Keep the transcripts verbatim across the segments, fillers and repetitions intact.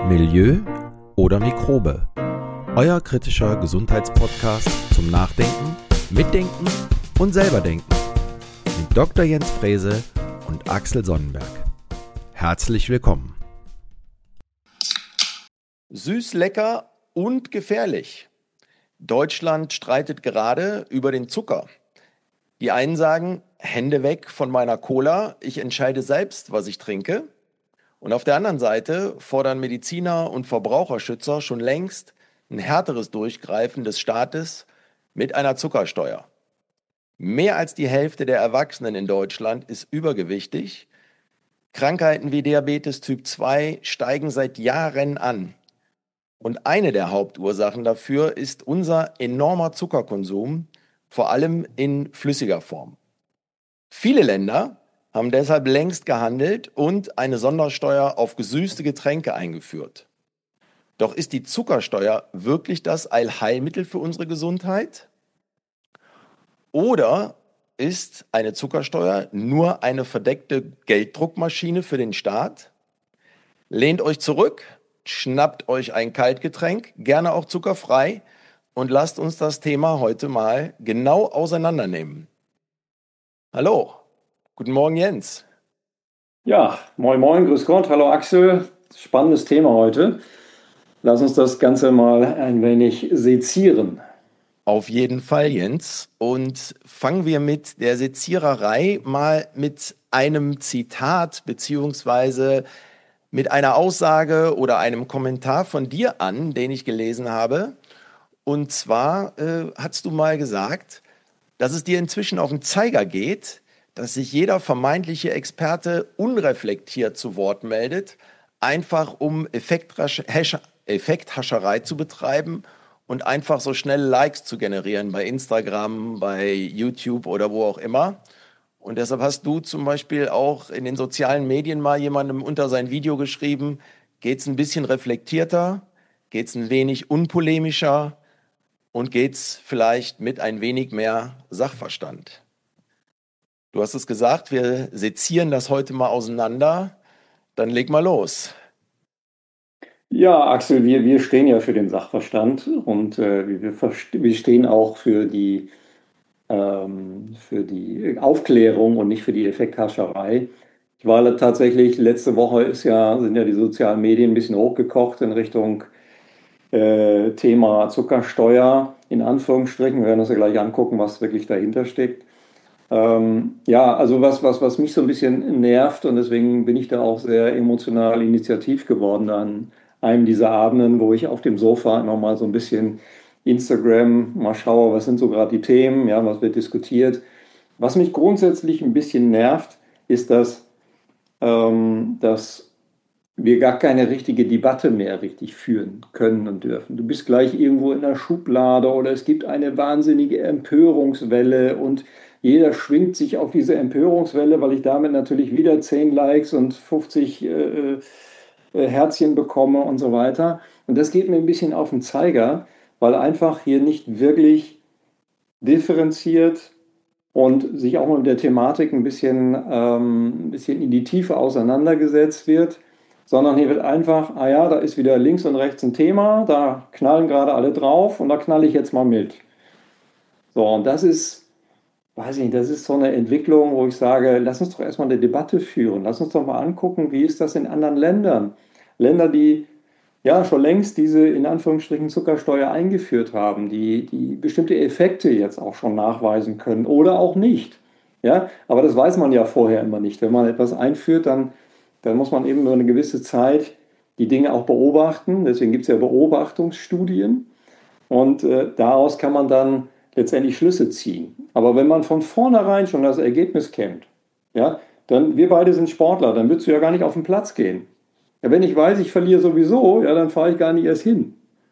Milieu oder Mikrobe? Euer kritischer Gesundheitspodcast zum Nachdenken, Mitdenken und selberdenken mit Doktor Jens Frese und Axel Sonnenberg. Herzlich willkommen. Süß, lecker und gefährlich. Deutschland streitet gerade über den Zucker. Die einen sagen, Hände weg von meiner Cola, ich entscheide selbst, was ich trinke. Und auf der anderen Seite fordern Mediziner und Verbraucherschützer schon längst ein härteres Durchgreifen des Staates mit einer Zuckersteuer. Mehr als die Hälfte der Erwachsenen in Deutschland ist übergewichtig. Krankheiten wie Diabetes Typ zwei steigen seit Jahren an. Und eine der Hauptursachen dafür ist unser enormer Zuckerkonsum, vor allem in flüssiger Form. Viele Länder haben deshalb längst gehandelt und eine Sondersteuer auf gesüßte Getränke eingeführt. Doch ist die Zuckersteuer wirklich das Allheilmittel für unsere Gesundheit? Oder ist eine Zuckersteuer nur eine verdeckte Gelddruckmaschine für den Staat? Lehnt euch zurück, schnappt euch ein Kaltgetränk, gerne auch zuckerfrei, und lasst uns das Thema heute mal genau auseinandernehmen. Hallo, guten Morgen Jens. Ja, moin moin, grüß Gott, hallo Axel. Spannendes Thema heute. Lass uns das Ganze mal ein wenig sezieren. Auf jeden Fall, Jens. Und fangen wir mit der Seziererei mal mit einem Zitat beziehungsweise mit einer Aussage oder einem Kommentar von dir an, den ich gelesen habe. Und zwar äh, hast du mal gesagt, dass es dir inzwischen auf den Zeiger geht, dass sich jeder vermeintliche Experte unreflektiert zu Wort meldet, einfach um Effekthascherei zu betreiben und einfach so schnell Likes zu generieren bei Instagram, bei YouTube oder wo auch immer. Und deshalb hast du zum Beispiel auch in den sozialen Medien mal jemandem unter sein Video geschrieben, geht's ein bisschen reflektierter, geht's ein wenig unpolemischer und geht's vielleicht mit ein wenig mehr Sachverstand. Du hast es gesagt, wir sezieren das heute mal auseinander. Dann leg mal los. Ja, Axel, wir, wir stehen ja für den Sachverstand und äh, wir, wir stehen auch für die, ähm, für die Aufklärung und nicht für die Effekthascherei. Ich war tatsächlich, letzte Woche ist ja, sind ja die sozialen Medien ein bisschen hochgekocht in Richtung äh, Thema Zuckersteuer, in Anführungsstrichen. Wir werden uns ja gleich angucken, was wirklich dahinter steckt. Ähm, ja, also was, was, was mich so ein bisschen nervt, und deswegen bin ich da auch sehr emotional initiativ geworden an einem dieser Abenden, wo ich auf dem Sofa immer mal so ein bisschen Instagram mal schaue, was sind so gerade die Themen, ja, was wird diskutiert. Was mich grundsätzlich ein bisschen nervt, ist, dass, ähm, dass wir gar keine richtige Debatte mehr richtig führen können und dürfen. Du bist gleich irgendwo in der Schublade oder es gibt eine wahnsinnige Empörungswelle und jeder schwingt sich auf diese Empörungswelle, weil ich damit natürlich wieder zehn Likes und fünfzig äh, äh, Herzchen bekomme und so weiter. Und das geht mir ein bisschen auf den Zeiger, weil einfach hier nicht wirklich differenziert und sich auch mal mit der Thematik ein bisschen, ähm, ein bisschen in die Tiefe auseinandergesetzt wird, sondern hier wird einfach, ah ja, da ist wieder links und rechts ein Thema, da knallen gerade alle drauf und da knalle ich jetzt mal mit. So, und das ist, weiß ich nicht, das ist so eine Entwicklung, wo ich sage, lass uns doch erstmal eine Debatte führen. Lass uns doch mal angucken, wie ist das in anderen Ländern? Länder, die ja schon längst diese in Anführungsstrichen Zuckersteuer eingeführt haben, die, die bestimmte Effekte jetzt auch schon nachweisen können oder auch nicht. Ja, aber das weiß man ja vorher immer nicht. Wenn man etwas einführt, dann, dann muss man eben über eine gewisse Zeit die Dinge auch beobachten. Deswegen gibt es ja Beobachtungsstudien und äh, daraus kann man dann letztendlich Schlüsse ziehen. Aber wenn man von vornherein schon das Ergebnis kennt, ja, dann, wir beide sind Sportler, dann würdest du ja gar nicht auf den Platz gehen. Ja, wenn ich weiß, ich verliere sowieso, ja, dann fahre ich gar nicht erst hin.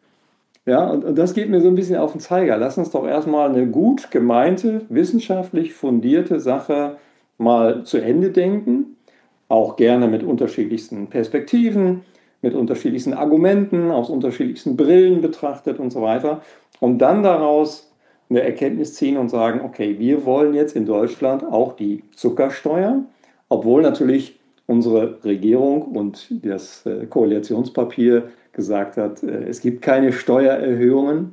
Ja, und, und das geht mir so ein bisschen auf den Zeiger. Lass uns doch erstmal eine gut gemeinte, wissenschaftlich fundierte Sache mal zu Ende denken. Auch gerne mit unterschiedlichsten Perspektiven, mit unterschiedlichsten Argumenten, aus unterschiedlichsten Brillen betrachtet und so weiter. Und dann daraus eine Erkenntnis ziehen und sagen, okay, wir wollen jetzt in Deutschland auch die Zuckersteuer, obwohl natürlich unsere Regierung und das äh, Koalitionspapier gesagt hat, äh, es gibt keine Steuererhöhungen.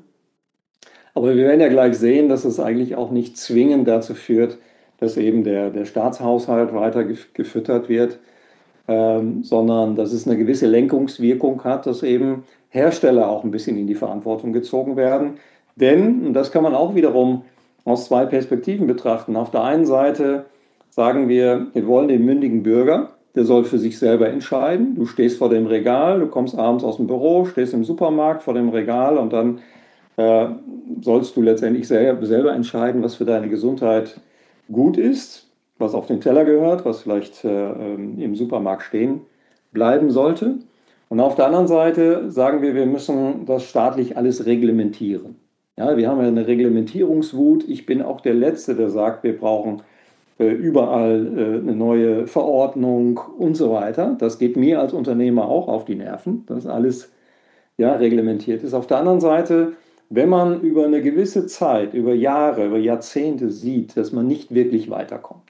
Aber wir werden ja gleich sehen, dass es eigentlich auch nicht zwingend dazu führt, dass eben der, der Staatshaushalt weiter gef- gefüttert wird, ähm, sondern dass es eine gewisse Lenkungswirkung hat, dass eben Hersteller auch ein bisschen in die Verantwortung gezogen werden. Denn, und das kann man auch wiederum aus zwei Perspektiven betrachten. Auf der einen Seite sagen wir, wir wollen den mündigen Bürger, der soll für sich selber entscheiden. Du stehst vor dem Regal, du kommst abends aus dem Büro, stehst im Supermarkt vor dem Regal und dann äh, sollst du letztendlich selber, selber entscheiden, was für deine Gesundheit gut ist, was auf den Teller gehört, was vielleicht äh, im Supermarkt stehen bleiben sollte. Und auf der anderen Seite sagen wir, wir müssen das staatlich alles reglementieren. Ja, wir haben ja eine Reglementierungswut. Ich bin auch der Letzte, der sagt, wir brauchen äh, überall äh, eine neue Verordnung und so weiter. Das geht mir als Unternehmer auch auf die Nerven, dass alles ja, reglementiert ist. Auf der anderen Seite, wenn man über eine gewisse Zeit, über Jahre, über Jahrzehnte sieht, dass man nicht wirklich weiterkommt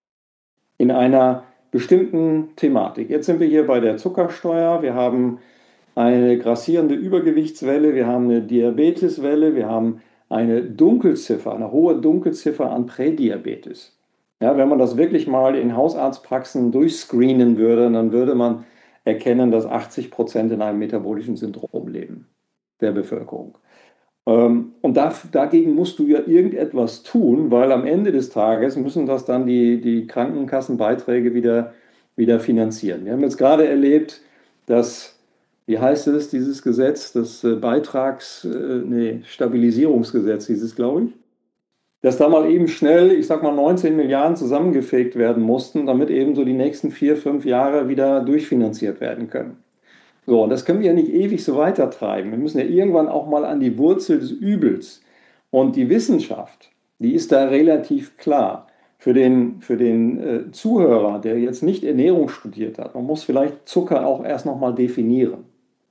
in einer bestimmten Thematik. Jetzt sind wir hier bei der Zuckersteuer. Wir haben eine grassierende Übergewichtswelle, wir haben eine Diabeteswelle, wir haben eine Dunkelziffer, eine hohe Dunkelziffer an Prädiabetes. Ja, wenn man das wirklich mal in Hausarztpraxen durchscreenen würde, dann würde man erkennen, dass achtzig Prozent in einem metabolischen Syndrom leben, der Bevölkerung. Ähm, und da, dagegen musst du ja irgendetwas tun, weil am Ende des Tages müssen das dann die, die Krankenkassenbeiträge wieder, wieder finanzieren. Wir haben jetzt gerade erlebt, dass, wie heißt es, dieses Gesetz, das äh, Beitrags, äh, nee, Stabilisierungsgesetz hieß es, glaube ich, dass da mal eben schnell, ich sag mal, neunzehn Milliarden zusammengefegt werden mussten, damit eben so die nächsten vier, fünf Jahre wieder durchfinanziert werden können. So, und das können wir ja nicht ewig so weitertreiben. Wir müssen ja irgendwann auch mal an die Wurzel des Übels. Und die Wissenschaft, die ist da relativ klar. Für den, für den äh, Zuhörer, der jetzt nicht Ernährung studiert hat, man muss vielleicht Zucker auch erst nochmal definieren.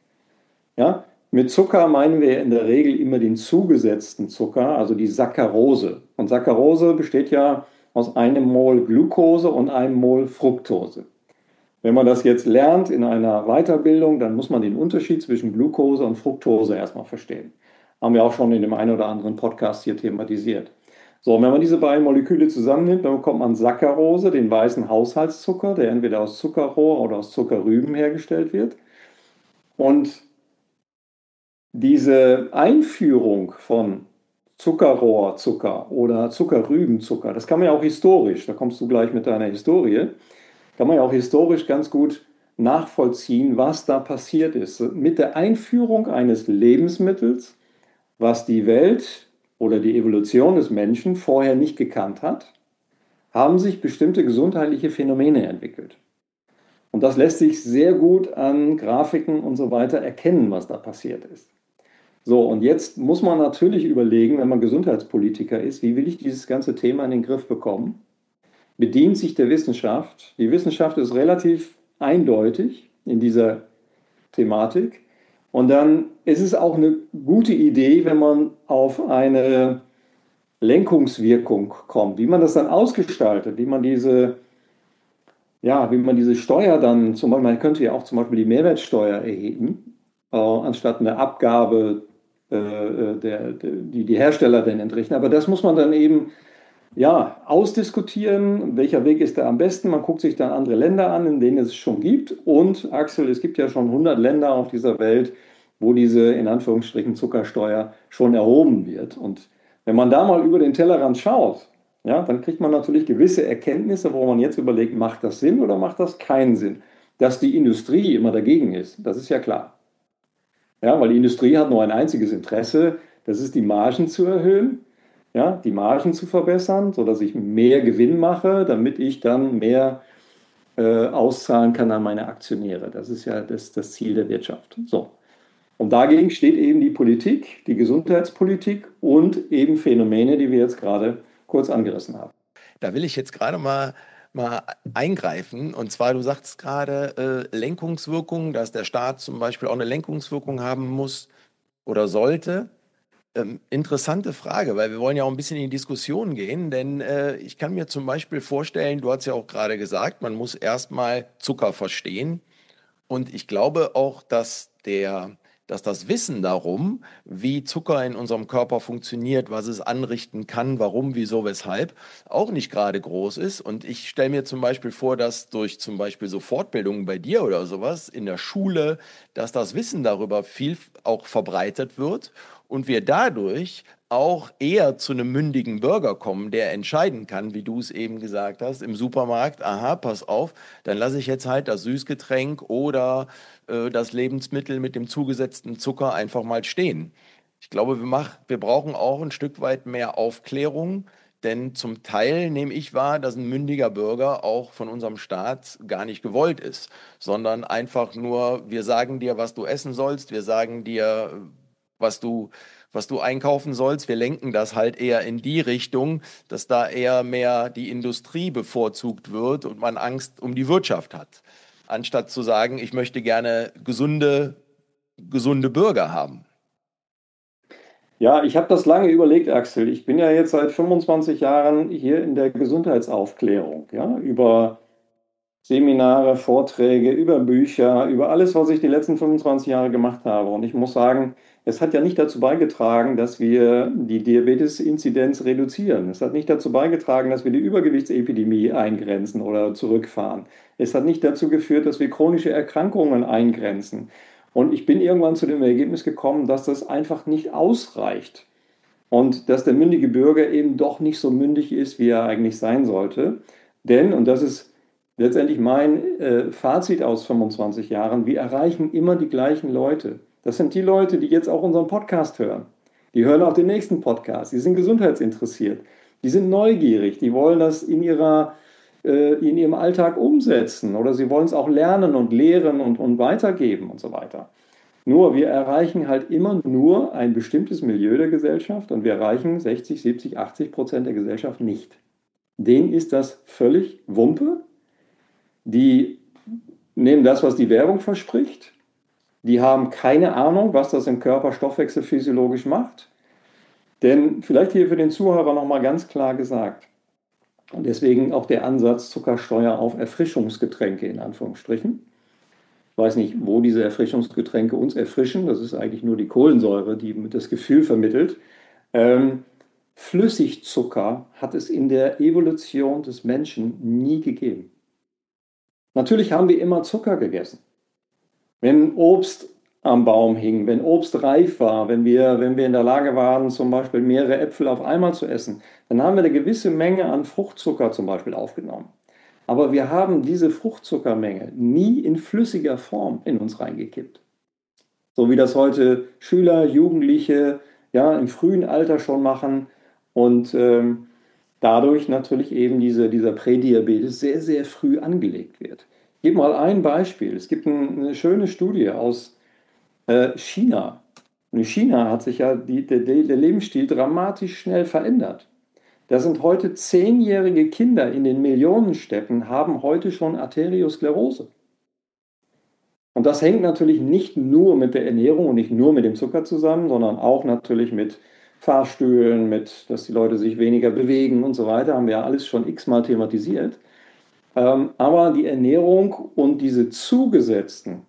Ja? Mit Zucker meinen wir in der Regel immer den zugesetzten Zucker, also die Saccharose. Und Saccharose besteht ja aus einem Mol Glucose und einem Mol Fructose. Wenn man das jetzt lernt in einer Weiterbildung, dann muss man den Unterschied zwischen Glucose und Fructose erstmal verstehen. Haben wir auch schon in dem einen oder anderen Podcast hier thematisiert. So, und wenn man diese beiden Moleküle zusammennimmt, dann bekommt man Saccharose, den weißen Haushaltszucker, der entweder aus Zuckerrohr oder aus Zuckerrüben hergestellt wird. Und diese Einführung von Zuckerrohrzucker oder Zuckerrübenzucker, das kann man ja auch historisch, da kommst du gleich mit deiner Historie, kann man ja auch historisch ganz gut nachvollziehen, was da passiert ist. Mit der Einführung eines Lebensmittels, was die Welt oder die Evolution des Menschen vorher nicht gekannt hat, haben sich bestimmte gesundheitliche Phänomene entwickelt. Und das lässt sich sehr gut an Grafiken und so weiter erkennen, was da passiert ist. So, und jetzt muss man natürlich überlegen, wenn man Gesundheitspolitiker ist, wie will ich dieses ganze Thema in den Griff bekommen? Bedient sich der Wissenschaft. Die Wissenschaft ist relativ eindeutig in dieser Thematik. Und dann ist es auch eine gute Idee, wenn man auf eine Lenkungswirkung kommt, wie man das dann ausgestaltet, wie man diese, ja, wie man diese Steuer dann, zum Beispiel, man könnte ja auch zum Beispiel die Mehrwertsteuer erheben, äh, anstatt eine Abgabe, äh, der, der, die die Hersteller dann entrichten. Aber das muss man dann eben ja, ausdiskutieren, welcher Weg ist da am besten. Man guckt sich dann andere Länder an, in denen es schon gibt. Und Axel, es gibt ja schon hundert Länder auf dieser Welt, wo diese in Anführungsstrichen Zuckersteuer schon erhoben wird. Und wenn man da mal über den Tellerrand schaut, ja, dann kriegt man natürlich gewisse Erkenntnisse, wo man jetzt überlegt, macht das Sinn oder macht das keinen Sinn? Dass die Industrie immer dagegen ist, das ist ja klar. Ja, weil die Industrie hat nur ein einziges Interesse, das ist die Margen zu erhöhen. Ja, die Margen zu verbessern, sodass ich mehr Gewinn mache, damit ich dann mehr äh, auszahlen kann an meine Aktionäre. Das ist ja das, das Ziel der Wirtschaft. So. Und dagegen steht eben die Politik, die Gesundheitspolitik und eben Phänomene, die wir jetzt gerade kurz angerissen haben. Da will ich jetzt gerade mal, mal eingreifen. Und zwar, du sagst gerade äh, Lenkungswirkung, dass der Staat zum Beispiel auch eine Lenkungswirkung haben muss oder sollte. Ähm, interessante Frage, weil wir wollen ja auch ein bisschen in die Diskussion gehen, denn äh, ich kann mir zum Beispiel vorstellen, du hast ja auch gerade gesagt, man muss erstmal Zucker verstehen. Und ich glaube auch, dass der, dass das Wissen darum, wie Zucker in unserem Körper funktioniert, was es anrichten kann, warum, wieso, weshalb, auch nicht gerade groß ist. Und ich stelle mir zum Beispiel vor, dass durch zum Beispiel so Fortbildungen bei dir oder sowas in der Schule, dass das Wissen darüber viel auch verbreitet wird und wir dadurch auch eher zu einem mündigen Bürger kommen, der entscheiden kann, wie du es eben gesagt hast, im Supermarkt, aha, pass auf, dann lasse ich jetzt halt das Süßgetränk oder äh, das Lebensmittel mit dem zugesetzten Zucker einfach mal stehen. Ich glaube, wir, mach, wir brauchen auch ein Stück weit mehr Aufklärung, denn zum Teil nehme ich wahr, dass ein mündiger Bürger auch von unserem Staat gar nicht gewollt ist, sondern einfach nur, wir sagen dir, was du essen sollst, wir sagen dir, was du, was du einkaufen sollst. Wir lenken das halt eher in die Richtung, dass da eher mehr die Industrie bevorzugt wird und man Angst um die Wirtschaft hat, anstatt zu sagen, ich möchte gerne gesunde, gesunde Bürger haben. Ja, ich habe das lange überlegt, Axel. Ich bin ja jetzt seit fünfundzwanzig Jahren hier in der Gesundheitsaufklärung, ja, über Seminare, Vorträge, über Bücher, über alles, was ich die letzten fünfundzwanzig Jahre gemacht habe. Und ich muss sagen, es hat ja nicht dazu beigetragen, dass wir die Diabetes-Inzidenz reduzieren. Es hat nicht dazu beigetragen, dass wir die Übergewichtsepidemie eingrenzen oder zurückfahren. Es hat nicht dazu geführt, dass wir chronische Erkrankungen eingrenzen. Und ich bin irgendwann zu dem Ergebnis gekommen, dass das einfach nicht ausreicht. Und dass der mündige Bürger eben doch nicht so mündig ist, wie er eigentlich sein sollte. Denn, und das ist letztendlich mein äh, Fazit aus fünfundzwanzig Jahren, wir erreichen immer die gleichen Leute. Das sind die Leute, die jetzt auch unseren Podcast hören. Die hören auch den nächsten Podcast. Die sind gesundheitsinteressiert. Die sind neugierig. Die wollen das in ihrer, äh, in ihrem Alltag umsetzen. Oder sie wollen es auch lernen und lehren und, und weitergeben und so weiter. Nur wir erreichen halt immer nur ein bestimmtes Milieu der Gesellschaft und wir erreichen sechzig, siebzig, achtzig Prozent der Gesellschaft nicht. Denen ist das völlig Wumpe. Die nehmen das, was die Werbung verspricht. Die haben keine Ahnung, was das im Körper stoffwechselphysiologisch macht. Denn vielleicht hier für den Zuhörer nochmal ganz klar gesagt, und deswegen auch der Ansatz Zuckersteuer auf Erfrischungsgetränke in Anführungsstrichen. Ich weiß nicht, wo diese Erfrischungsgetränke uns erfrischen. Das ist eigentlich nur die Kohlensäure, die das Gefühl vermittelt. Ähm, Flüssigzucker hat es in der Evolution des Menschen nie gegeben. Natürlich haben wir immer Zucker gegessen. Wenn Obst am Baum hing, wenn Obst reif war, wenn wir, wenn wir in der Lage waren, zum Beispiel mehrere Äpfel auf einmal zu essen, dann haben wir eine gewisse Menge an Fruchtzucker zum Beispiel aufgenommen. Aber wir haben diese Fruchtzuckermenge nie in flüssiger Form in uns reingekippt. So wie das heute Schüler, Jugendliche ja, im frühen Alter schon machen und ähm, dadurch natürlich eben diese, dieser Prädiabetes sehr, sehr früh angelegt wird. Ich gebe mal ein Beispiel. Es gibt ein, eine schöne Studie aus äh, China. Und in China hat sich ja die, der, der Lebensstil dramatisch schnell verändert. Da sind heute zehnjährige Kinder in den Millionenstädten, haben heute schon Arteriosklerose. Und das hängt natürlich nicht nur mit der Ernährung und nicht nur mit dem Zucker zusammen, sondern auch natürlich mit Fahrstühlen, mit, dass die Leute sich weniger bewegen und so weiter, haben wir ja alles schon x-mal thematisiert. Ähm, aber die Ernährung und diese zugesetzten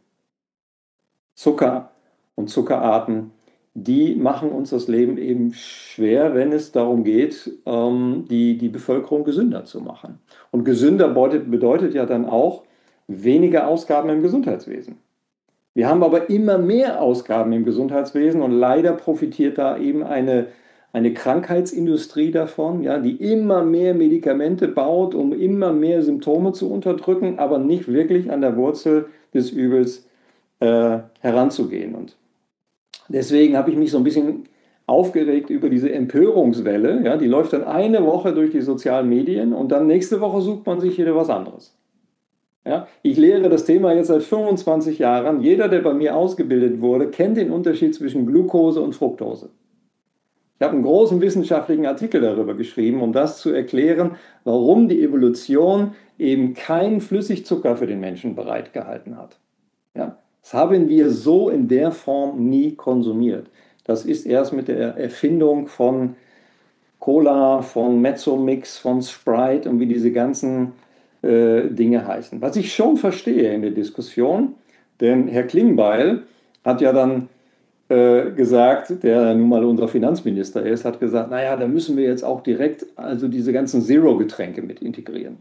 Zucker und Zuckerarten, die machen uns das Leben eben schwer, wenn es darum geht, ähm, die, die Bevölkerung gesünder zu machen. Und gesünder bedeutet, bedeutet ja dann auch weniger Ausgaben im Gesundheitswesen. Wir haben aber immer mehr Ausgaben im Gesundheitswesen und leider profitiert da eben eine, eine Krankheitsindustrie davon, ja, die immer mehr Medikamente baut, um immer mehr Symptome zu unterdrücken, aber nicht wirklich an der Wurzel des Übels äh, heranzugehen. Und deswegen habe ich mich so ein bisschen aufgeregt über diese Empörungswelle. Ja, die läuft dann eine Woche durch die sozialen Medien und dann nächste Woche sucht man sich wieder was anderes. Ja, ich lehre das Thema jetzt seit fünfundzwanzig Jahren. Jeder, der bei mir ausgebildet wurde, kennt den Unterschied zwischen Glucose und Fructose. Ich habe einen großen wissenschaftlichen Artikel darüber geschrieben, um das zu erklären, warum die Evolution eben keinen Flüssigzucker für den Menschen bereitgehalten hat. Ja, das haben wir so in der Form nie konsumiert. Das ist erst mit der Erfindung von Cola, von Mezzomix, von Sprite und wie diese ganzen äh, Dinge heißen. Was ich schon verstehe in der Diskussion, denn Herr Klingbeil hat ja dann äh, gesagt, der nun mal unser Finanzminister ist, hat gesagt, naja, da müssen wir jetzt auch direkt also diese ganzen Zero-Getränke mit integrieren.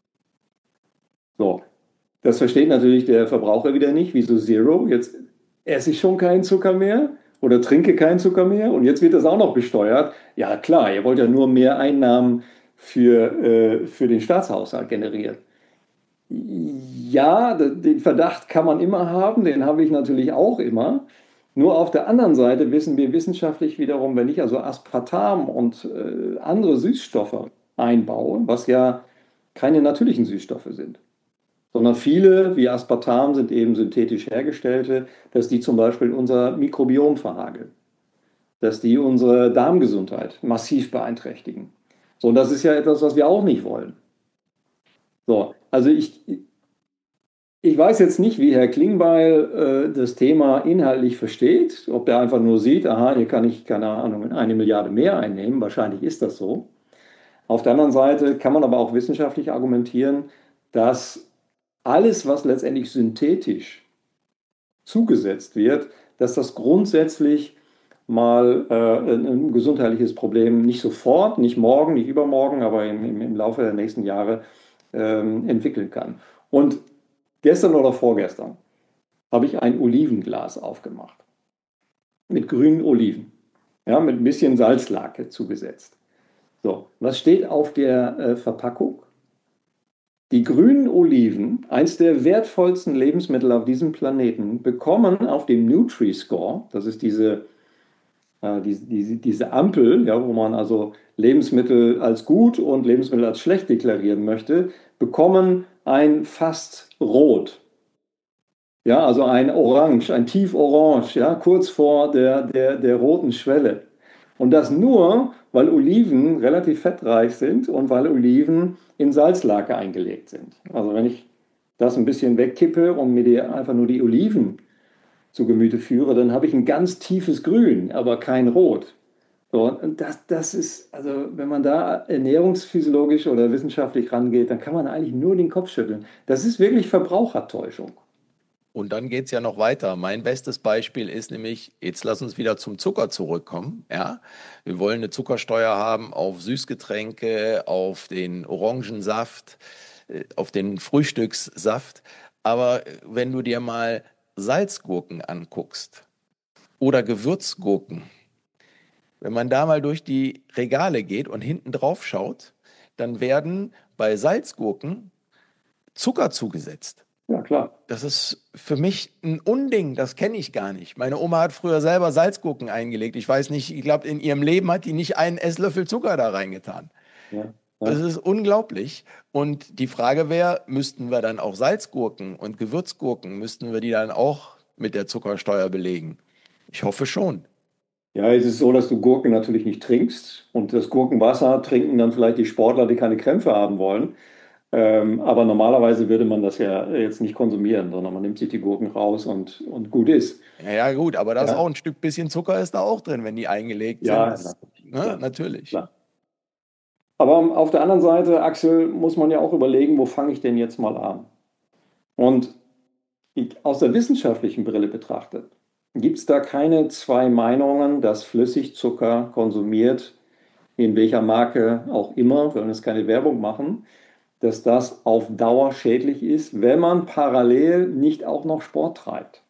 So, das versteht natürlich der Verbraucher wieder nicht. Wieso Zero? Jetzt esse ich schon keinen Zucker mehr oder trinke keinen Zucker mehr und jetzt wird das auch noch besteuert. Ja, klar, ihr wollt ja nur mehr Einnahmen für, äh, für den Staatshaushalt generieren. Ja, den Verdacht kann man immer haben, den habe ich natürlich auch immer. Nur auf der anderen Seite wissen wir wissenschaftlich wiederum, wenn ich also Aspartam und äh, andere Süßstoffe einbaue, was ja keine natürlichen Süßstoffe sind, sondern viele, wie Aspartam, sind eben synthetisch hergestellte, dass die zum Beispiel unser Mikrobiom verhageln, dass die unsere Darmgesundheit massiv beeinträchtigen. So, und das ist ja etwas, was wir auch nicht wollen. So, also ich, ich weiß jetzt nicht, wie Herr Klingbeil äh, das Thema inhaltlich versteht, ob der einfach nur sieht, aha, hier kann ich, keine Ahnung, eine Milliarde mehr einnehmen, wahrscheinlich ist das so. Auf der anderen Seite kann man aber auch wissenschaftlich argumentieren, dass alles, was letztendlich synthetisch zugesetzt wird, dass das grundsätzlich mal äh, ein gesundheitliches Problem nicht sofort, nicht morgen, nicht übermorgen, aber im, im, im Laufe der nächsten Jahre ähm, entwickeln kann. Und gestern oder vorgestern habe ich ein Olivenglas aufgemacht mit grünen Oliven, ja, mit ein bisschen Salzlake zugesetzt. So, was steht auf der äh, Verpackung? Die grünen Oliven, eins der wertvollsten Lebensmittel auf diesem Planeten, bekommen auf dem Nutri-Score, das ist diese, äh, diese, diese, diese Ampel, ja, wo man also Lebensmittel als gut und Lebensmittel als schlecht deklarieren möchte, bekommen ein fast rot. Ja, also ein Orange, ein Tieforange, ja, kurz vor der, der, der roten Schwelle. Und das nur, weil Oliven relativ fettreich sind und weil Oliven in Salzlake eingelegt sind. Also wenn ich das ein bisschen wegkippe und mir die, einfach nur die Oliven zu Gemüte führe, dann habe ich ein ganz tiefes Grün, aber kein Rot. So, und das, das ist, also wenn man da ernährungsphysiologisch oder wissenschaftlich rangeht, dann kann man eigentlich nur den Kopf schütteln. Das ist wirklich Verbrauchertäuschung. Und dann geht es ja noch weiter. Mein bestes Beispiel ist nämlich, jetzt lass uns wieder zum Zucker zurückkommen. Ja? Wir wollen eine Zuckersteuer haben auf Süßgetränke, auf den Orangensaft, äh, auf den Frühstückssaft. Aber wenn du dir mal Salzgurken anguckst oder Gewürzgurken, wenn man da mal durch die Regale geht und hinten drauf schaut, dann werden bei Salzgurken Zucker zugesetzt. Ja, klar. Das ist für mich ein Unding, das kenne ich gar nicht. Meine Oma hat früher selber Salzgurken eingelegt. Ich weiß nicht, ich glaube, in ihrem Leben hat die nicht einen Esslöffel Zucker da reingetan. Ja, ja. Das ist unglaublich. Und die Frage wäre, müssten wir dann auch Salzgurken und Gewürzgurken, müssten wir die dann auch mit der Zuckersteuer belegen? Ich hoffe schon. Ja, es ist so, dass du Gurken natürlich nicht trinkst und das Gurkenwasser trinken dann vielleicht die Sportler, die keine Krämpfe haben wollen. Ähm, aber normalerweise würde man das ja jetzt nicht konsumieren, sondern man nimmt sich die Gurken raus und, und gut ist. Ja, ja, gut, aber da ist Ja. auch ein Stück bisschen Zucker ist da auch drin, wenn die eingelegt Ja, sind. natürlich, Ne? klar, Natürlich. klar. Aber auf der anderen Seite, Axel, muss man ja auch überlegen, wo fange ich denn jetzt mal an? Und ich, aus der wissenschaftlichen Brille betrachtet, gibt es da keine zwei Meinungen, dass Flüssigzucker konsumiert, in welcher Marke auch immer, wir wollen jetzt keine Werbung machen, dass das auf Dauer schädlich ist, wenn man parallel nicht auch noch Sport treibt.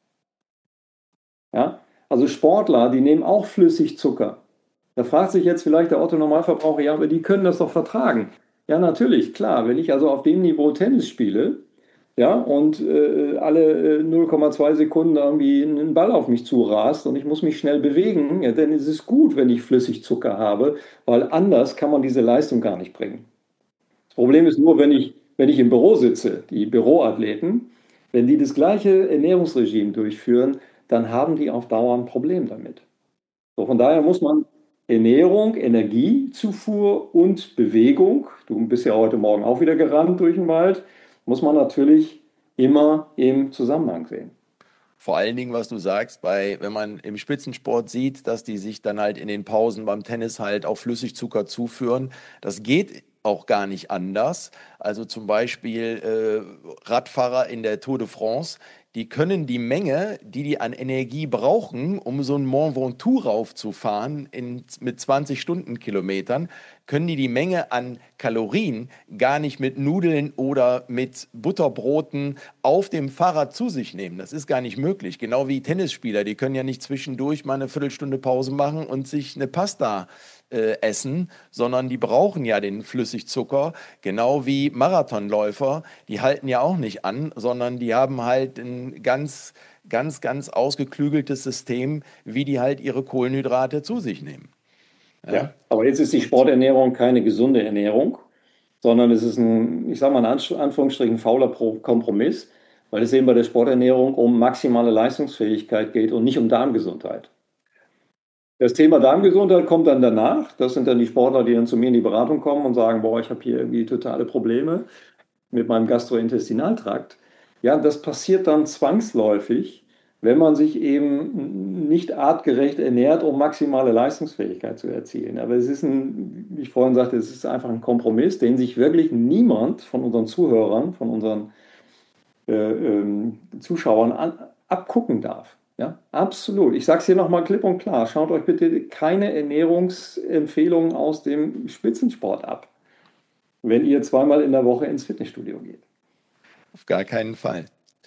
Ja? Also Sportler, die nehmen auch Flüssigzucker. Da fragt sich jetzt vielleicht der Otto-Normalverbraucher, ja, aber die können das doch vertragen. Ja, natürlich, klar. Wenn ich also auf dem Niveau Tennis spiele, ja, und äh, alle äh, null Komma zwei Sekunden irgendwie ein Ball auf mich zurast und ich muss mich schnell bewegen, ja, dann ist es gut, wenn ich Flüssigzucker habe, weil anders kann man diese Leistung gar nicht bringen. Das Problem ist nur, wenn ich, wenn ich im Büro sitze, die Büroathleten, wenn die das gleiche Ernährungsregime durchführen, dann haben die auf Dauer ein Problem damit. So, von daher muss man Ernährung, Energiezufuhr und Bewegung, du bist ja heute Morgen auch wieder gerannt durch den Wald, muss man natürlich immer im Zusammenhang sehen. Vor allen Dingen, was du sagst, bei, wenn man im Spitzensport sieht, dass die sich dann halt in den Pausen beim Tennis halt auch Flüssigzucker zuführen, das geht auch gar nicht anders. Also zum Beispiel äh, Radfahrer in der Tour de France, die können die Menge, die die an Energie brauchen, um so einen Mont Ventoux raufzufahren in, mit zwanzig Stundenkilometern, können die die Menge an Kalorien gar nicht mit Nudeln oder mit Butterbroten auf dem Fahrrad zu sich nehmen. Das ist gar nicht möglich. Genau wie Tennisspieler, die können ja nicht zwischendurch mal eine Viertelstunde Pause machen und sich eine Pasta äh, essen, sondern die brauchen ja den Flüssigzucker, genau wie Marathonläufer, die halten ja auch nicht an, sondern die haben halt ein ganz, ganz, ganz ausgeklügeltes System, wie die halt ihre Kohlenhydrate zu sich nehmen. Ja? Ja, aber jetzt ist die Sporternährung keine gesunde Ernährung, sondern es ist ein, ich sage mal in Ansch- Anführungsstrichen, fauler Pro- Kompromiss, weil es eben bei der Sporternährung um maximale Leistungsfähigkeit geht und nicht um Darmgesundheit. Das Thema Darmgesundheit kommt dann danach. Das sind dann die Sportler, die dann zu mir in die Beratung kommen und sagen, boah, ich habe hier irgendwie totale Probleme mit meinem Gastrointestinaltrakt. Ja, das passiert dann zwangsläufig, wenn man sich eben nicht artgerecht ernährt, um maximale Leistungsfähigkeit zu erzielen. Aber es ist ein, wie ich vorhin sagte, es ist einfach ein Kompromiss, den sich wirklich niemand von unseren Zuhörern, von unseren äh, ähm, Zuschauern an, abgucken darf. Ja, absolut. Ich sage es hier nochmal klipp und klar. Schaut euch bitte keine Ernährungsempfehlungen aus dem Spitzensport ab, wenn ihr zweimal in der Woche ins Fitnessstudio geht. Auf gar keinen Fall.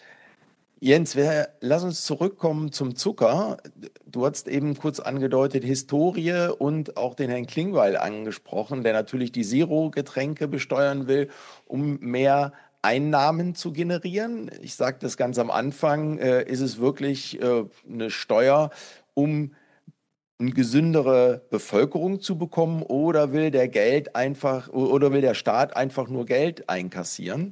Jens, wir, lass uns zurückkommen zum Zucker. Du hast eben kurz angedeutet, Historie und auch den Herrn Klingbeil angesprochen, der natürlich die Zero-Getränke besteuern will, um mehr Einnahmen zu generieren. Ich sagte das ganz am Anfang, äh, ist es wirklich äh, eine Steuer, um eine gesündere Bevölkerung zu bekommen, oder will der Geld einfach oder will der Staat einfach nur Geld einkassieren?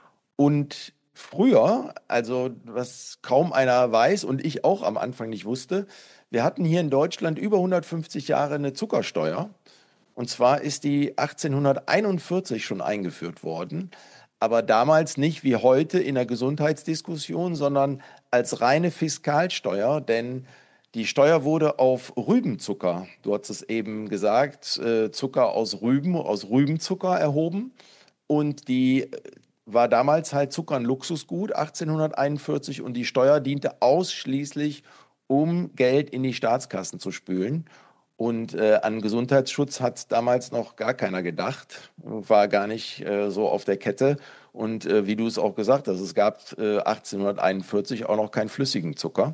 Und früher, also was kaum einer weiß und ich auch am Anfang nicht wusste, wir hatten hier in Deutschland über hundertfünfzig Jahre eine Zuckersteuer. Und zwar ist die achtzehnhunderteinundvierzig schon eingeführt worden, aber damals nicht wie heute in der Gesundheitsdiskussion, sondern als reine Fiskalsteuer, denn die Steuer wurde auf Rübenzucker, du hast es eben gesagt, äh, Zucker aus Rüben, aus Rübenzucker erhoben. Und die war damals halt Zucker ein Luxusgut, achtzehnhunderteinundvierzig, und die Steuer diente ausschließlich, um Geld in die Staatskassen zu spülen. Und äh, an Gesundheitsschutz hat damals noch gar keiner gedacht, war gar nicht äh, so auf der Kette. Und äh, wie du es auch gesagt hast, es gab äh, achtzehnhunderteinundvierzig auch noch keinen flüssigen Zucker.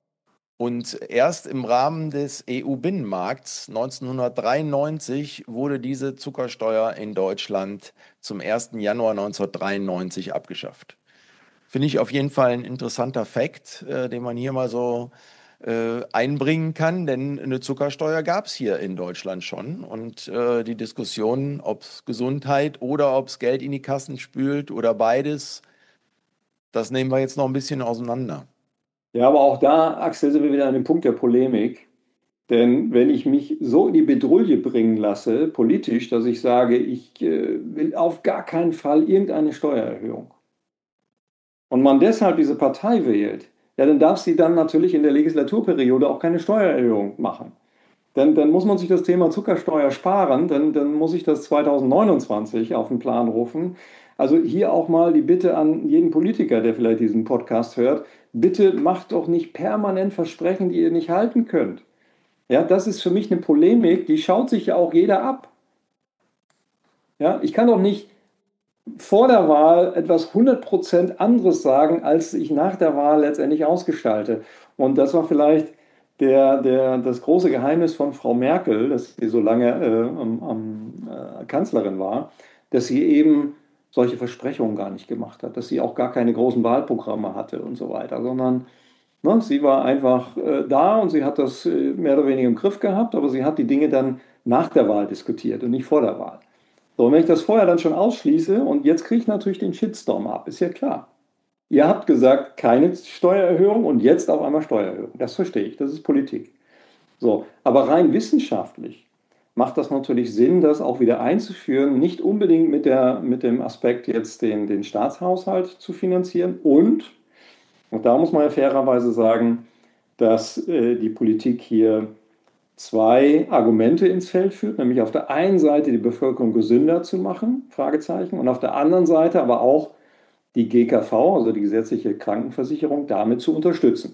Und erst im Rahmen des E U-Binnenmarkts neunzehnhundertdreiundneunzig wurde diese Zuckersteuer in Deutschland zum ersten Januar neunzehnhundertdreiundneunzig abgeschafft. Finde ich auf jeden Fall ein interessanter Fakt, äh, den man hier mal so äh, einbringen kann, denn eine Zuckersteuer gab es hier in Deutschland schon. Und äh, die Diskussion, ob es Gesundheit oder ob es Geld in die Kassen spült oder beides, das nehmen wir jetzt noch ein bisschen auseinander. Ja, aber auch da, Axel, sind wir wieder an dem Punkt der Polemik. Denn wenn ich mich so in die Bedrulle bringen lasse, politisch, dass ich sage, ich äh, will auf gar keinen Fall irgendeine Steuererhöhung, und man deshalb diese Partei wählt, ja, dann darf sie dann natürlich in der Legislaturperiode auch keine Steuererhöhung machen. Dann, dann muss man sich das Thema Zuckersteuer sparen, dann, dann muss ich das zweitausendneunundzwanzig auf den Plan rufen. Also hier auch mal die Bitte an jeden Politiker, der vielleicht diesen Podcast hört, bitte macht doch nicht permanent Versprechen, die ihr nicht halten könnt. Ja, das ist für mich eine Polemik, die schaut sich ja auch jeder ab. Ja, ich kann doch nicht vor der Wahl etwas hundert Prozent anderes sagen, als ich nach der Wahl letztendlich ausgestalte. Und das war vielleicht der, der, das große Geheimnis von Frau Merkel, dass sie so lange äh, am, am, äh, Kanzlerin war, dass sie eben solche Versprechungen gar nicht gemacht hat, dass sie auch gar keine großen Wahlprogramme hatte und so weiter, sondern ne, sie war einfach äh, da und sie hat das äh, mehr oder weniger im Griff gehabt, aber sie hat die Dinge dann nach der Wahl diskutiert und nicht vor der Wahl. So, und wenn ich das vorher dann schon ausschließe, und jetzt kriege ich natürlich den Shitstorm ab, ist ja klar. Ihr habt gesagt, keine Steuererhöhung und jetzt auf einmal Steuererhöhung. Das verstehe ich, das ist Politik. So, aber rein wissenschaftlich macht das natürlich Sinn, das auch wieder einzuführen, nicht unbedingt mit der, mit dem Aspekt, jetzt den, den Staatshaushalt zu finanzieren und Und da muss man ja fairerweise sagen, dass äh, die Politik hier zwei Argumente ins Feld führt, nämlich auf der einen Seite die Bevölkerung gesünder zu machen, Fragezeichen, und auf der anderen Seite aber auch die G K V, also die gesetzliche Krankenversicherung, damit zu unterstützen.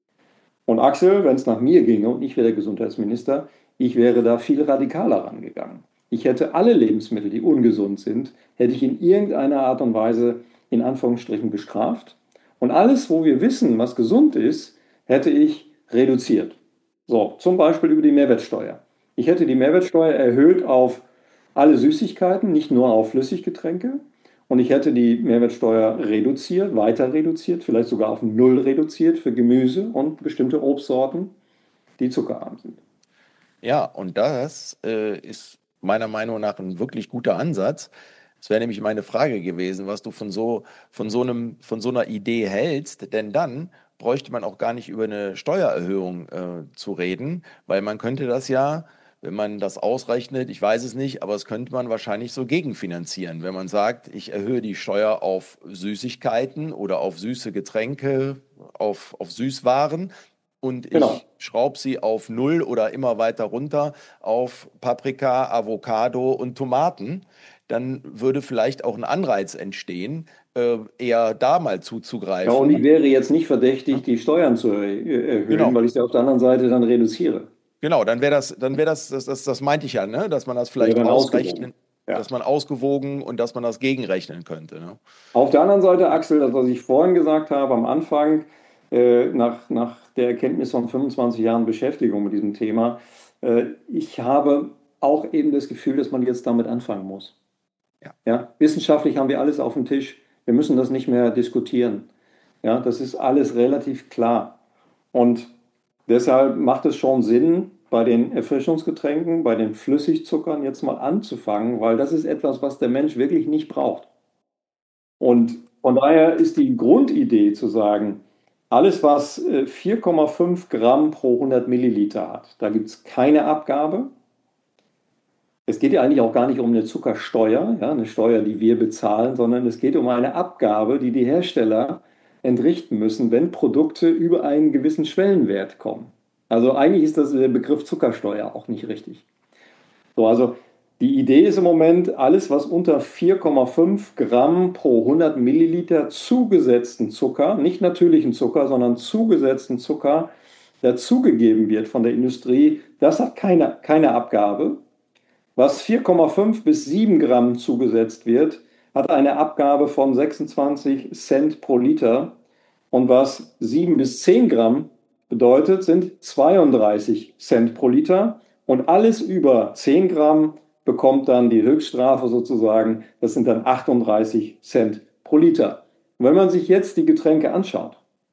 Und Axel, wenn es nach mir ginge und ich wäre der Gesundheitsminister, ich wäre da viel radikaler rangegangen. Ich hätte alle Lebensmittel, die ungesund sind, hätte ich in irgendeiner Art und Weise in Anführungsstrichen bestraft. Und alles, wo wir wissen, was gesund ist, hätte ich reduziert. So, zum Beispiel über die Mehrwertsteuer. Ich hätte die Mehrwertsteuer erhöht auf alle Süßigkeiten, nicht nur auf Flüssiggetränke. Und ich hätte die Mehrwertsteuer reduziert, weiter reduziert, vielleicht sogar auf Null reduziert für Gemüse und bestimmte Obstsorten, die zuckerarm sind. Ja, und das äh, ist meiner Meinung nach ein wirklich guter Ansatz. Das wäre nämlich meine Frage gewesen, was du von so, von so einem, von so einer Idee hältst, denn dann bräuchte man auch gar nicht über eine Steuererhöhung äh, zu reden, weil man könnte das ja, wenn man das ausrechnet, ich weiß es nicht, aber es könnte man wahrscheinlich so gegenfinanzieren, wenn man sagt, ich erhöhe die Steuer auf Süßigkeiten oder auf süße Getränke, auf, auf Süßwaren und Genau. ich schraube sie auf Null oder immer weiter runter auf Paprika, Avocado und Tomaten, dann würde vielleicht auch ein Anreiz entstehen, äh, eher da mal Ja, und zuzugreifen. ich wäre jetzt nicht verdächtig, Ja, die Steuern zu erhö- erhöhen, genau. weil ich sie auf der anderen Seite dann reduziere. Genau, dann wäre das, dann wäre das, das, das, das meinte ich ja, ne? Dass man das Wäre vielleicht dann ausrechnen, ausgewogen. dass Ja. man ausgewogen und dass man das gegenrechnen könnte, ne? Auf der anderen Seite, Axel, das, was ich vorhin gesagt habe am Anfang, äh, nach, nach der Erkenntnis von fünfundzwanzig Jahren Beschäftigung mit diesem Thema, äh, ich habe auch eben das Gefühl, dass man jetzt damit anfangen muss. Ja. Ja, wissenschaftlich haben wir alles auf dem Tisch. Wir müssen das nicht mehr diskutieren. Ja, das ist alles relativ klar. Und deshalb macht es schon Sinn, bei den Erfrischungsgetränken, bei den Flüssigzuckern jetzt mal anzufangen, weil das ist etwas, was der Mensch wirklich nicht braucht. Und von daher ist die Grundidee zu sagen, alles, was äh, vier Komma fünf Gramm pro hundert Milliliter hat, da gibt es keine Abgabe. Es geht ja eigentlich auch gar nicht um eine Zuckersteuer, ja, eine Steuer, die wir bezahlen, sondern es geht um eine Abgabe, die die Hersteller entrichten müssen, wenn Produkte über einen gewissen Schwellenwert kommen. Also eigentlich ist das der Begriff Zuckersteuer auch nicht richtig. So, also die Idee ist im Moment, alles, was unter vier Komma fünf Gramm pro hundert Milliliter zugesetzten Zucker, nicht natürlichen Zucker, sondern zugesetzten Zucker, dazugegeben wird von der Industrie, das hat keine, keine Abgabe. Was vier Komma fünf bis sieben Gramm zugesetzt wird, hat eine Abgabe von sechsundzwanzig Cent pro Liter. Und was sieben bis zehn Gramm bedeutet, sind zweiunddreißig Cent pro Liter. Und alles über zehn Gramm bekommt dann die Höchststrafe sozusagen. Das sind dann achtunddreißig Cent pro Liter. Und wenn man sich jetzt die Getränke anschaut,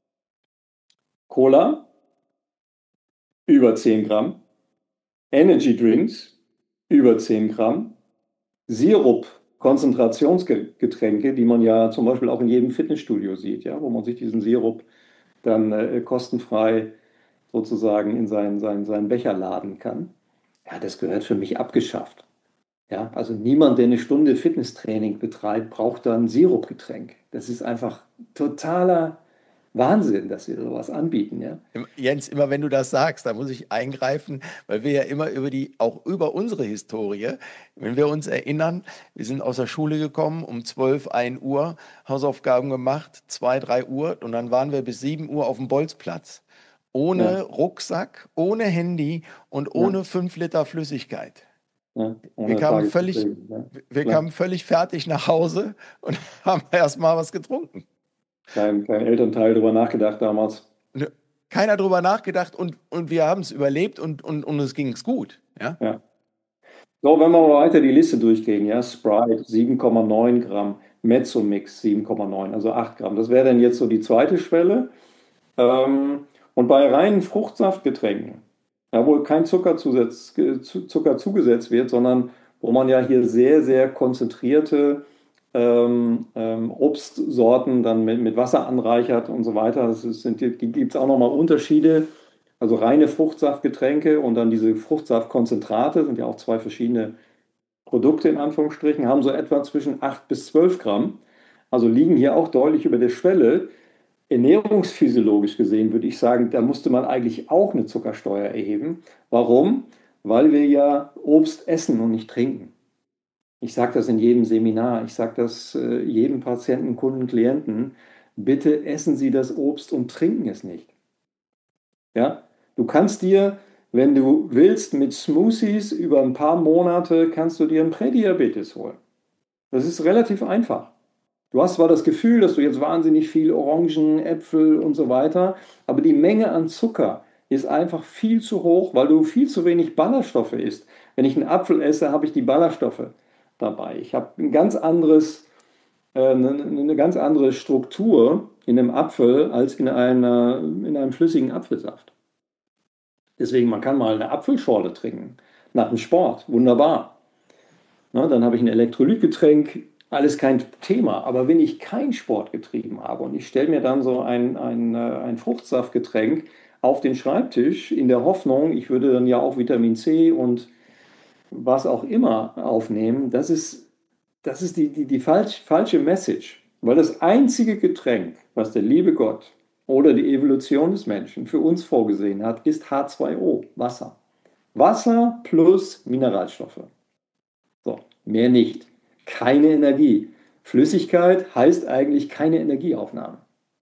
Cola über zehn Gramm, Energy Drinks über zehn Gramm, Sirup, Konzentrationsgetränke, die man ja zum Beispiel auch in jedem Fitnessstudio sieht, ja, wo man sich diesen Sirup dann äh, kostenfrei sozusagen in seinen, seinen, seinen Becher laden kann. Ja, das gehört für mich abgeschafft. Ja, also niemand, der eine Stunde Fitnesstraining betreibt, braucht dann ein Sirupgetränk. Das ist einfach totaler Wahnsinn, dass wir sowas anbieten, ja. Im- Jens, immer wenn du das sagst, da muss ich eingreifen, weil wir ja immer über die, auch über unsere Historie, wenn wir uns erinnern, wir sind aus der Schule gekommen, um zwölf, ein Uhr, Hausaufgaben gemacht, zwei, drei Uhr und dann waren wir bis sieben Uhr auf dem Bolzplatz. Ohne Ja, Rucksack, ohne Handy und ja, ohne fünf Liter Flüssigkeit. ja, Wir ohne kamen völlig, Tagesverträge, ja, wir klar. kamen völlig fertig nach Hause und haben erst mal was getrunken. Kein, kein Elternteil darüber nachgedacht damals. Nö, keiner drüber nachgedacht und, und wir haben es überlebt und, und, und es ging es gut. Ja? Ja. So, wenn wir mal weiter die Liste durchgehen, ja, Sprite sieben Komma neun Gramm, Mezzomix sieben Komma neun, also acht Gramm. Das wäre dann jetzt so die zweite Schwelle. Ähm, und bei reinen Fruchtsaftgetränken, ja, wo kein Zucker, zusatz, zu- Zucker zugesetzt wird, sondern wo man ja hier sehr, sehr konzentrierte ähm, ähm, Obstsorten dann mit, mit Wasser anreichert und so weiter. Es sind, gibt es auch nochmal Unterschiede. Also reine Fruchtsaftgetränke und dann diese Fruchtsaftkonzentrate, sind ja auch zwei verschiedene Produkte in Anführungsstrichen, haben so etwa zwischen acht bis zwölf Gramm. Also liegen hier auch deutlich über der Schwelle. ernährungsphysiologisch gesehen würde ich sagen, da musste man eigentlich auch eine Zuckersteuer erheben. Warum? Weil wir ja Obst essen und nicht trinken. Ich sage das in jedem Seminar, ich sage das äh, jedem Patienten, Kunden, Klienten. Bitte essen Sie das Obst und trinken es nicht. Ja? Du kannst dir, wenn du willst, mit Smoothies über ein paar Monate kannst du dir einen Prädiabetes holen. Das ist relativ einfach. Du hast zwar das Gefühl, dass du jetzt wahnsinnig viel Orangen, Äpfel und so weiter, aber die Menge an Zucker ist einfach viel zu hoch, weil du viel zu wenig Ballaststoffe isst. Wenn ich einen Apfel esse, habe ich die Ballaststoffe dabei. Ich habe ein ganz anderes, äh, eine, eine ganz andere Struktur in einem Apfel als in einer, in einem flüssigen Apfelsaft. Deswegen, man kann mal eine Apfelschorle trinken nach dem Sport, wunderbar. Na, dann habe ich ein Elektrolytgetränk, alles kein Thema. Aber wenn ich kein Sport getrieben habe und ich stelle mir dann so ein, ein, ein Fruchtsaftgetränk auf den Schreibtisch in der Hoffnung, ich würde dann ja auch Vitamin C und was auch immer aufnehmen, das ist, das ist die, die, die falsch, falsche Message. Weil das einzige Getränk, was der liebe Gott oder die Evolution des Menschen für uns vorgesehen hat, ist H zwei O, Wasser. Wasser plus Mineralstoffe. So, mehr nicht. Keine Energie. Flüssigkeit heißt eigentlich keine Energieaufnahme.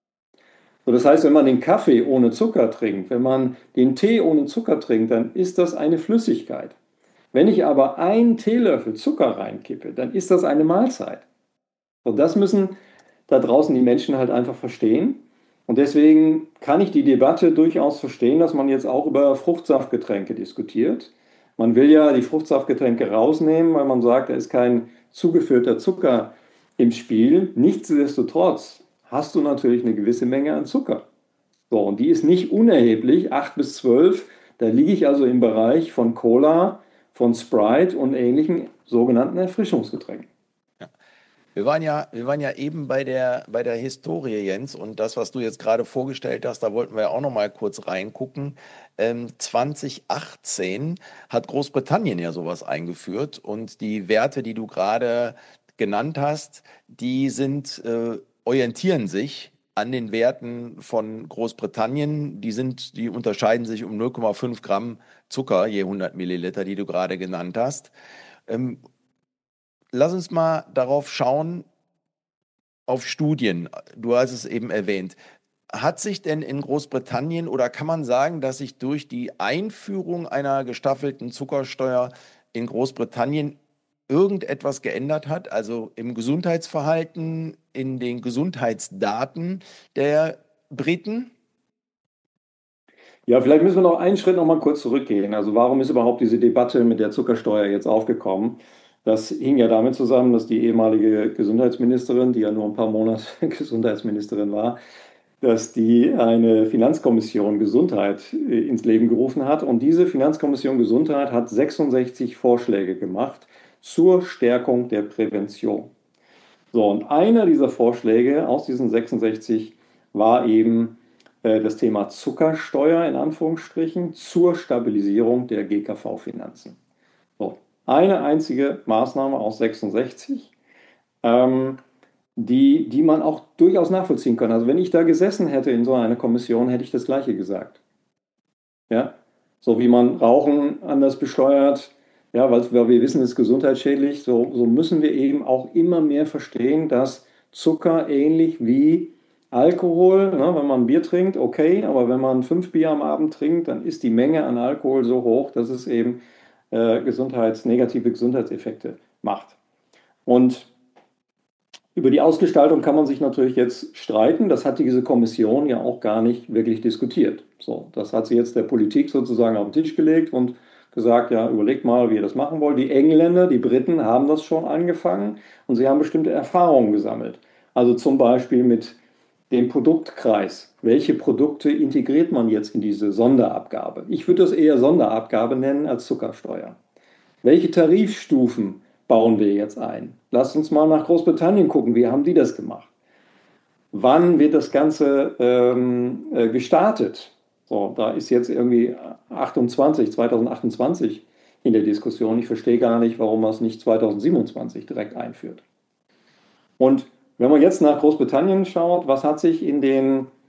So, das heißt, wenn man den Kaffee ohne Zucker trinkt, wenn man den Tee ohne Zucker trinkt, dann ist das eine Flüssigkeit. Wenn ich aber einen Teelöffel Zucker reinkippe, dann ist das eine Mahlzeit. Und das müssen da draußen die Menschen halt einfach verstehen. Und deswegen kann ich die Debatte durchaus verstehen, dass man jetzt auch über Fruchtsaftgetränke diskutiert. Man will ja die Fruchtsaftgetränke rausnehmen, weil man sagt, da ist kein zugeführter Zucker im Spiel. Nichtsdestotrotz hast du natürlich eine gewisse Menge an Zucker. So, und die ist nicht unerheblich, acht bis zwölf. Da liege ich also im Bereich von Cola, von Sprite und ähnlichen sogenannten Erfrischungsgetränken. Ja. Wir waren ja, wir waren ja eben bei der, bei der Historie, Jens, und das, was du jetzt gerade vorgestellt hast, da wollten wir ja auch noch mal kurz reingucken. Ähm, zwanzig achtzehn hat Großbritannien ja sowas eingeführt und die Werte, die du gerade genannt hast, die sind, äh, orientieren sich an den Werten von Großbritannien. Die sind, die unterscheiden sich um null Komma fünf Gramm Zucker je hundert Milliliter, die du gerade genannt hast. Ähm, Lass uns mal darauf schauen, auf Studien. Du hast es eben erwähnt. Hat sich denn in Großbritannien oder kann man sagen, dass sich durch die Einführung einer gestaffelten Zuckersteuer in Großbritannien irgendetwas geändert hat? Also im Gesundheitsverhalten, in den Gesundheitsdaten der Briten? Ja, vielleicht müssen wir noch einen Schritt noch mal kurz zurückgehen. Also warum ist überhaupt diese Debatte mit der Zuckersteuer jetzt aufgekommen? Das hing ja damit zusammen, dass die ehemalige Gesundheitsministerin, die ja nur ein paar Monate Gesundheitsministerin war, dass die eine Finanzkommission Gesundheit äh, ins Leben gerufen hat. Und diese Finanzkommission Gesundheit hat sechsundsechzig Vorschläge gemacht zur Stärkung der Prävention. So, und einer dieser Vorschläge aus diesen sechsundsechzig war eben äh, das Thema Zuckersteuer in Anführungsstrichen zur Stabilisierung der G K V-Finanzen. So, eine einzige Maßnahme aus sechsundsechzig. Ähm, die, die man auch durchaus nachvollziehen kann. Also wenn ich da gesessen hätte in so einer Kommission, hätte ich das Gleiche gesagt. Ja, so wie man Rauchen anders besteuert, ja, weil, weil wir wissen, es ist gesundheitsschädlich, so, so müssen wir eben auch immer mehr verstehen, dass Zucker ähnlich wie Alkohol, ne, wenn man ein Bier trinkt, okay, aber wenn man fünf Bier am Abend trinkt, dann ist die Menge an Alkohol so hoch, dass es eben äh, Gesundheits-, negative Gesundheitseffekte macht. Und über die Ausgestaltung kann man sich natürlich jetzt streiten. Das hat diese Kommission ja auch gar nicht wirklich diskutiert. So, das hat sie jetzt der Politik sozusagen auf den Tisch gelegt und gesagt, ja, überlegt mal, wie ihr das machen wollt. Die Engländer, die Briten haben das schon angefangen und sie haben bestimmte Erfahrungen gesammelt. Also zum Beispiel mit dem Produktkreis. Welche Produkte integriert man jetzt in diese Sonderabgabe? Ich würde das eher Sonderabgabe nennen als Zuckersteuer. Welche Tarifstufen bauen wir jetzt ein? Lasst uns mal nach Großbritannien gucken. Wie haben die das gemacht? Wann wird das Ganze ähm, äh, gestartet? So, da ist jetzt irgendwie achtundzwanzig, zwanzig achtundzwanzig in der Diskussion. Ich verstehe gar nicht, warum man es nicht zwanzig siebenundzwanzig direkt einführt. Und wenn man jetzt nach Großbritannien schaut, was hat sich in den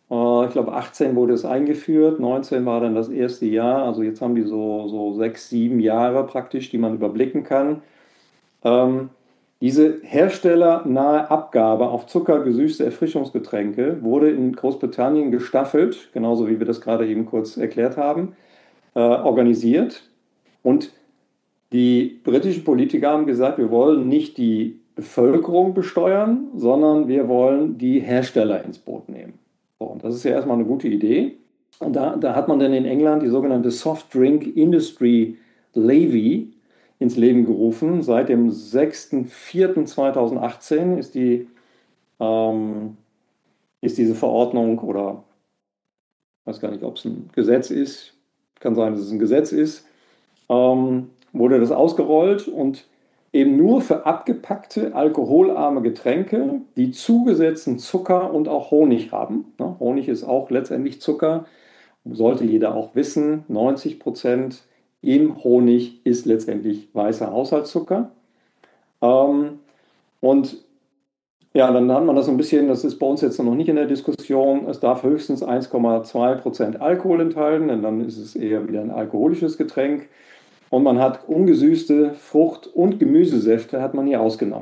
Äh, ich glaube, achtzehn wurde es eingeführt, neunzehn war dann das erste Jahr. Also jetzt haben die so, so sechs, sieben Jahre praktisch, die man überblicken kann. Ähm, diese herstellernahe Abgabe auf zuckergesüßte Erfrischungsgetränke wurde in Großbritannien gestaffelt, genauso wie wir das gerade eben kurz erklärt haben, äh, organisiert. Und die britischen Politiker haben gesagt, wir wollen nicht die Bevölkerung besteuern, sondern wir wollen die Hersteller ins Boot nehmen. So, und das ist ja erstmal eine gute Idee. Und da, da hat man dann in England die sogenannte Soft Drink Industry Levy ins Leben gerufen. Seit dem sechster vierter zweitausendachtzehn ist die, ähm, ist diese Verordnung oder ich weiß gar nicht, ob es ein Gesetz ist, kann sein, dass es ein Gesetz ist, ähm, wurde das ausgerollt und eben nur für abgepackte alkoholarme Getränke, die zugesetzten Zucker und auch Honig haben. Ne? Honig ist auch letztendlich Zucker, sollte jeder auch wissen. neunzig Prozent im Honig ist letztendlich weißer Haushaltszucker. Ähm, und ja, dann hat man das so ein bisschen, das ist bei uns jetzt noch nicht in der Diskussion, es darf höchstens eins Komma zwei Prozent Alkohol enthalten, denn dann ist es eher wieder ein alkoholisches Getränk. Und man hat ungesüßte Frucht- und Gemüsesäfte hat man hier ausgenommen.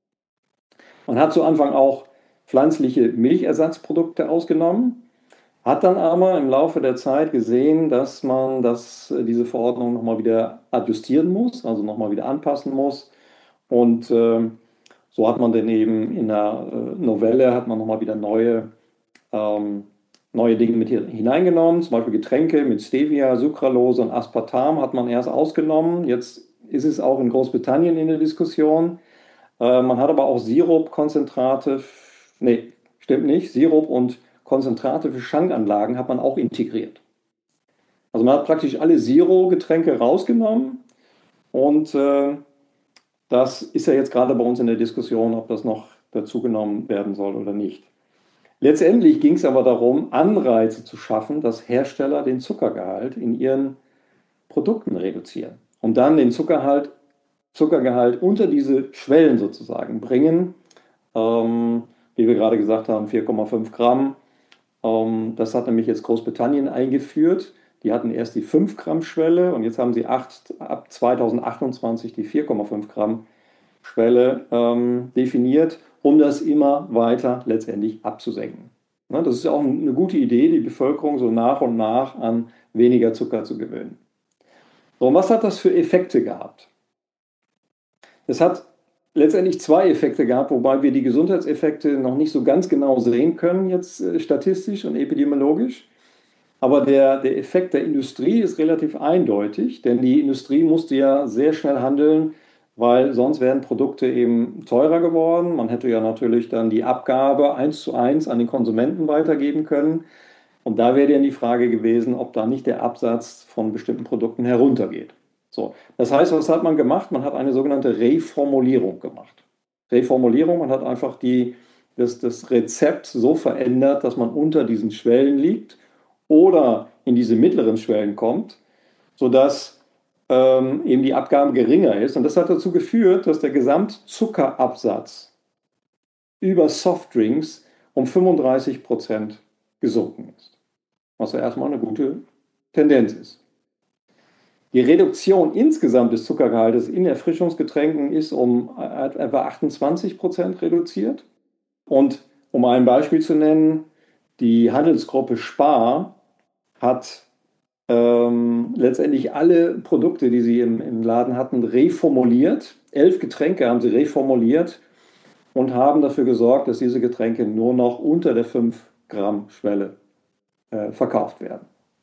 Man hat zu Anfang auch pflanzliche Milchersatzprodukte ausgenommen, hat dann aber im Laufe der Zeit gesehen, dass man das, diese Verordnung nochmal wieder adjustieren muss, also nochmal wieder anpassen muss. Und äh, so hat man dann eben in der äh, Novelle hat man nochmal wieder neue, ähm, neue Dinge mit hier hineingenommen, zum Beispiel Getränke mit Stevia, Sucralose und Aspartam hat man erst ausgenommen. Jetzt ist es auch in Großbritannien in der Diskussion. Äh, man hat aber auch Sirupkonzentrate, nee, stimmt nicht, Sirup und Konzentrate für Schankanlagen hat man auch integriert. Also man hat praktisch alle Zero-Getränke rausgenommen und äh, das ist ja jetzt gerade bei uns in der Diskussion, ob das noch dazugenommen werden soll oder nicht. Letztendlich ging es aber darum, Anreize zu schaffen, dass Hersteller den Zuckergehalt in ihren Produkten reduzieren und dann den Zuckergehalt, Zuckergehalt unter diese Schwellen sozusagen bringen. Ähm, wie wir gerade gesagt haben, vier Komma fünf Gramm. Ähm, das hat nämlich jetzt Großbritannien eingeführt. Die hatten erst die fünf Gramm Schwelle und jetzt haben sie acht, ab zweitausendachtundzwanzig die vier Komma fünf Gramm Schwelle ähm, definiert, um das immer weiter letztendlich abzusenken. Ne, das ist ja auch eine gute Idee, die Bevölkerung so nach und nach an weniger Zucker zu gewöhnen. So, und was hat das für Effekte gehabt? Es hat letztendlich zwei Effekte gehabt, wobei wir die Gesundheitseffekte noch nicht so ganz genau sehen können, jetzt äh, statistisch und epidemiologisch. Aber der, der Effekt der Industrie ist relativ eindeutig, denn die Industrie musste ja sehr schnell handeln, weil sonst wären Produkte eben teurer geworden. Man hätte ja natürlich dann die Abgabe eins zu eins an den Konsumenten weitergeben können. Und da wäre dann die Frage gewesen, ob da nicht der Absatz von bestimmten Produkten heruntergeht. So, das heißt, was hat man gemacht? Man hat eine sogenannte Reformulierung gemacht. Reformulierung, man hat einfach die, das, das Rezept so verändert, dass man unter diesen Schwellen liegt oder in diese mittleren Schwellen kommt, sodass ähm, eben die Abgabe geringer ist. Und das hat dazu geführt, dass der Gesamtzuckerabsatz über Softdrinks um fünfunddreißig Prozent gesunken ist. Was ja erstmal eine gute Tendenz ist. Die Reduktion insgesamt des Zuckergehaltes in Erfrischungsgetränken ist um etwa achtundzwanzig Prozent reduziert. Und um ein Beispiel zu nennen, die Handelsgruppe Spar hat ähm, letztendlich alle Produkte, die sie im, im Laden hatten, reformuliert. Elf Getränke haben sie reformuliert und haben dafür gesorgt, dass diese Getränke nur noch unter der fünf Gramm Schwelle äh, verkauft werden.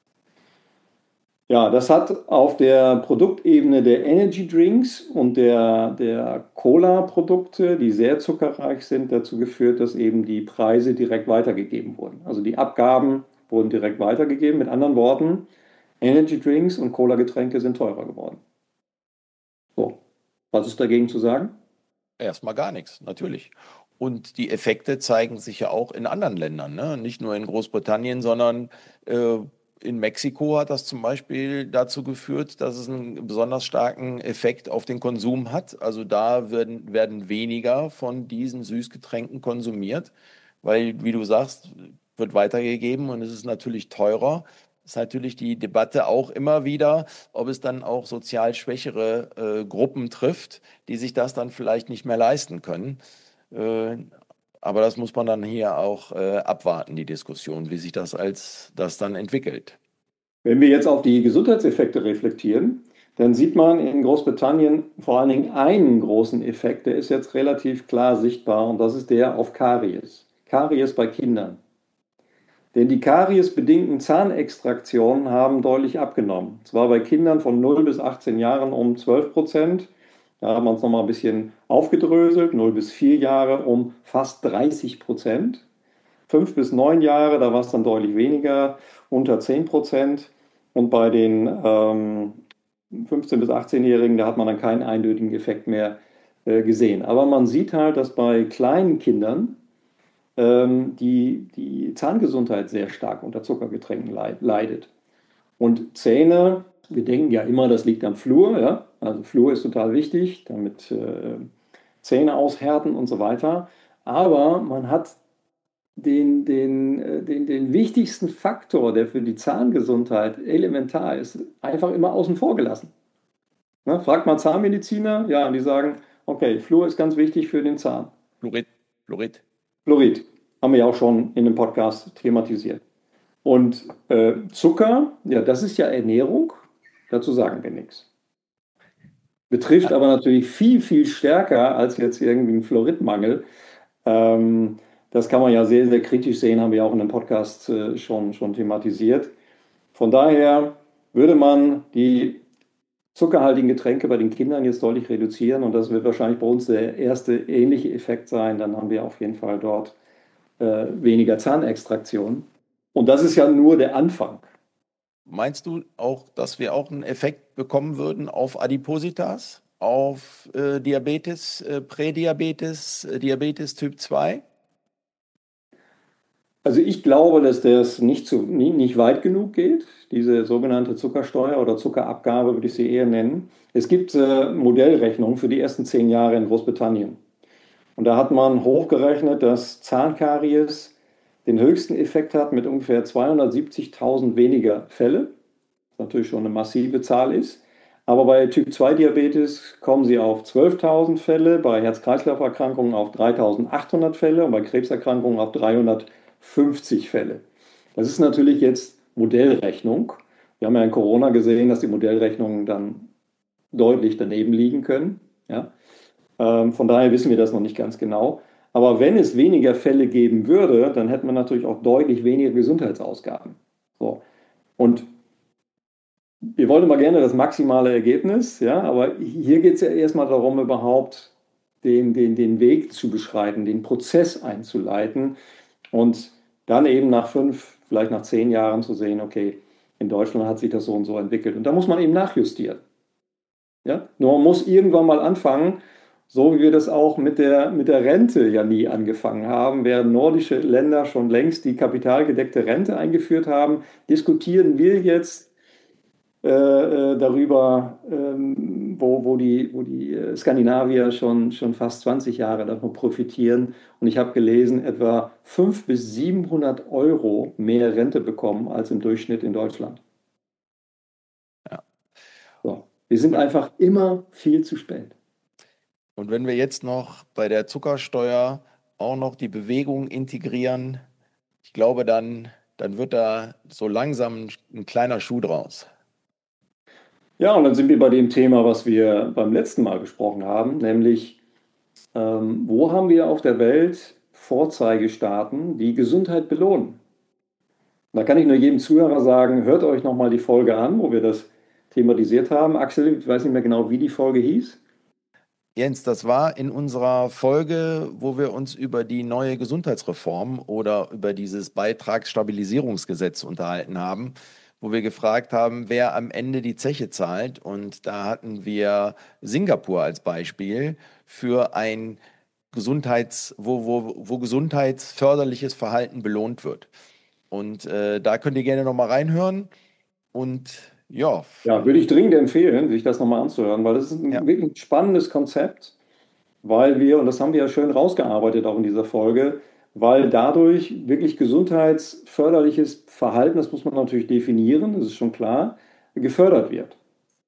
Ja, das hat auf der Produktebene der Energy Drinks und der, der Cola-Produkte, die sehr zuckerreich sind, dazu geführt, dass eben die Preise direkt weitergegeben wurden. Also die Abgaben wurden direkt weitergegeben. Mit anderen Worten, Energy Drinks und Cola-Getränke sind teurer geworden. So, was ist dagegen zu sagen? Erstmal gar nichts, natürlich. Und die Effekte zeigen sich ja auch in anderen Ländern, ne? Nicht nur in Großbritannien, sondern äh, in Mexiko hat das zum Beispiel dazu geführt, dass es einen besonders starken Effekt auf den Konsum hat. Also da werden, werden weniger von diesen Süßgetränken konsumiert, weil, wie du sagst, wird weitergegeben und es ist natürlich teurer. Ist natürlich die Debatte auch immer wieder, ob es dann auch sozial schwächere äh, Gruppen trifft, die sich das dann vielleicht nicht mehr leisten können. Äh, aber das muss man dann hier auch äh, abwarten, die Diskussion, wie sich das als das dann entwickelt. Wenn wir jetzt auf die Gesundheitseffekte reflektieren, dann sieht man in Großbritannien vor allen Dingen einen großen Effekt, der ist jetzt relativ klar sichtbar und das ist der auf Karies. Karies bei Kindern. Denn die kariesbedingten Zahnextraktionen haben deutlich abgenommen. Zwar bei Kindern von null bis achtzehn Jahren um zwölf Prozent, da haben wir uns nochmal ein bisschen aufgedröselt, null bis vier Jahre um fast dreißig Prozent. fünf bis neun Jahre, da war es dann deutlich weniger, unter zehn Prozent. Und bei den ähm, fünfzehn- bis achtzehn-Jährigen, da hat man dann keinen eindeutigen Effekt mehr äh, gesehen. Aber man sieht halt, dass bei kleinen Kindern ähm, die, die Zahngesundheit sehr stark unter Zuckergetränken leid, leidet. Und Zähne, wir denken ja immer, das liegt am Fluor, ja? Also Fluor ist total wichtig, damit äh, Zähne aushärten und so weiter. Aber man hat den, den, äh, den, den wichtigsten Faktor, der für die Zahngesundheit elementar ist, einfach immer außen vor gelassen. Ne? Fragt mal Zahnmediziner, ja, und die sagen, okay, Fluor ist ganz wichtig für den Zahn. Fluorid, Fluorid. Fluorid, haben wir ja auch schon in dem Podcast thematisiert. Und äh, Zucker, ja, das ist ja Ernährung, dazu sagen wir nichts. Betrifft aber natürlich viel, viel stärker als jetzt irgendwie ein Fluoridmangel. Ähm, das kann man ja sehr, sehr kritisch sehen, haben wir auch in dem Podcast äh, schon, schon thematisiert. Von daher würde man die zuckerhaltigen Getränke bei den Kindern jetzt deutlich reduzieren und das wird wahrscheinlich bei uns der erste ähnliche Effekt sein. Dann haben wir auf jeden Fall dort äh, weniger Zahnextraktion. Und das ist ja nur der Anfang. Meinst du auch, dass wir auch einen Effekt bekommen würden auf Adipositas, auf äh, Diabetes, äh, Prädiabetes, äh, Diabetes Typ zwei? Also ich glaube, dass das nicht, zu, nie- nicht weit genug geht, diese sogenannte Zuckersteuer oder Zuckerabgabe würde ich sie eher nennen. Es gibt äh, Modellrechnungen für die ersten zehn Jahre in Großbritannien. Und da hat man hochgerechnet, dass Zahnkaries den höchsten Effekt hat mit ungefähr zweihundertsiebzigtausend weniger Fälle, was natürlich schon eine massive Zahl ist. Aber bei Typ zwei Diabetes kommen sie auf zwölftausend Fälle, bei Herz-Kreislauf-Erkrankungen auf dreitausendachthundert Fälle und bei Krebserkrankungen auf dreihundertfünfzig Fälle. Das ist natürlich jetzt Modellrechnung. Wir haben ja in Corona gesehen, dass die Modellrechnungen dann deutlich daneben liegen können. Ja? Ähm, von daher wissen wir das noch nicht ganz genau. Aber wenn es weniger Fälle geben würde, dann hätten wir natürlich auch deutlich weniger Gesundheitsausgaben. So. Und wir wollen immer gerne das maximale Ergebnis, ja, aber hier geht es ja erstmal darum, überhaupt den, den, den Weg zu beschreiten, den Prozess einzuleiten und dann eben nach fünf, vielleicht nach zehn Jahren zu sehen, okay, in Deutschland hat sich das so und so entwickelt. Und da muss man eben nachjustieren. Ja? Nur man muss irgendwann mal anfangen, so wie wir das auch mit der, mit der Rente ja nie angefangen haben, während nordische Länder schon längst die kapitalgedeckte Rente eingeführt haben, diskutieren wir jetzt äh, äh, darüber, ähm, wo, wo die, wo die äh, Skandinavier schon, schon fast zwanzig Jahre davon profitieren. Und ich habe gelesen, etwa fünfhundert bis siebenhundert Euro mehr Rente bekommen als im Durchschnitt in Deutschland. Ja. So. Wir sind einfach immer viel zu spät. Und wenn wir jetzt noch bei der Zuckersteuer auch noch die Bewegung integrieren, ich glaube, dann, dann wird da so langsam ein, ein kleiner Schuh draus. Ja, und dann sind wir bei dem Thema, was wir beim letzten Mal besprochen haben, nämlich ähm, wo haben wir auf der Welt Vorzeigestaaten, die Gesundheit belohnen? Da kann ich nur jedem Zuhörer sagen, hört euch nochmal die Folge an, wo wir das thematisiert haben. Axel, ich weiß nicht mehr genau, wie die Folge hieß. Jens, das war in unserer Folge, wo wir uns über die neue Gesundheitsreform oder über dieses Beitragsstabilisierungsgesetz unterhalten haben, wo wir gefragt haben, wer am Ende die Zeche zahlt. Und da hatten wir Singapur als Beispiel für ein Gesundheits, wo, wo, wo gesundheitsförderliches Verhalten belohnt wird. Und äh, da könnt ihr gerne nochmal reinhören. Und ja, Ja, würde ich dringend empfehlen, sich das nochmal anzuhören, weil das ist ein ja. wirklich spannendes Konzept, weil wir, und das haben wir ja schön rausgearbeitet auch in dieser Folge, weil dadurch wirklich gesundheitsförderliches Verhalten, das muss man natürlich definieren, das ist schon klar, gefördert wird.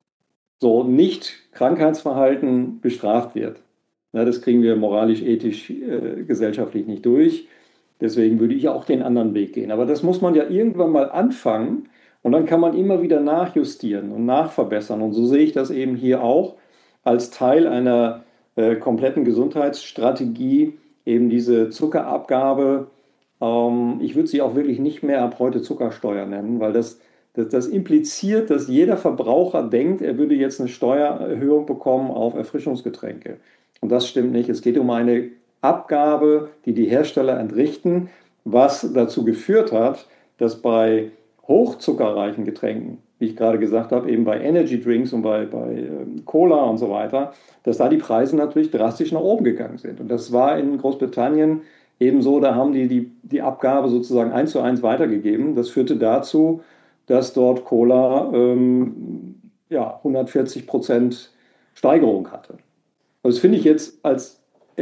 So, nicht Krankheitsverhalten bestraft wird. Ja, das kriegen wir moralisch, ethisch, äh, gesellschaftlich nicht durch. Deswegen würde ich auch den anderen Weg gehen. Aber das muss man ja irgendwann mal anfangen und dann kann man immer wieder nachjustieren und nachverbessern. Und so sehe ich das eben hier auch als Teil einer äh, kompletten Gesundheitsstrategie, eben diese Zuckerabgabe. Ähm, ich würde sie auch wirklich nicht mehr ab heute Zuckersteuer nennen, weil das, das, das impliziert, dass jeder Verbraucher denkt, er würde jetzt eine Steuererhöhung bekommen auf Erfrischungsgetränke. Und das stimmt nicht. Es geht um eine Abgabe, die die Hersteller entrichten, was dazu geführt hat, dass bei hochzuckerreichen Getränken, wie ich gerade gesagt habe, eben bei Energy Drinks und bei, bei Cola und so weiter, dass da die Preise natürlich drastisch nach oben gegangen sind. Und das war in Großbritannien eben so, da haben die die, die Abgabe sozusagen eins zu eins weitergegeben. Das führte dazu, dass dort Cola ähm, ja, hundertvierzig Prozent Steigerung hatte. Also das finde ich jetzt als